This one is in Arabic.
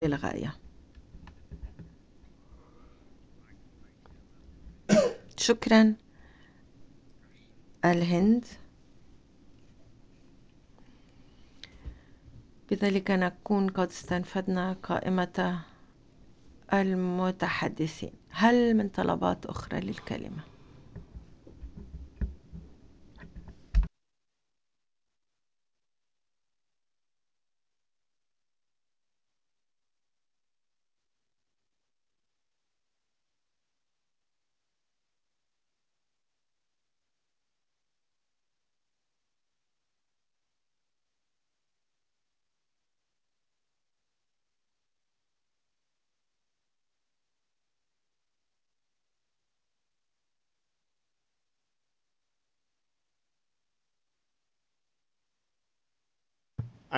للغاية. شكرا. الهند. بذلك نكون قد استنفذنا قائمة المتحدثين. هل من طلبات أخرى للكلمة؟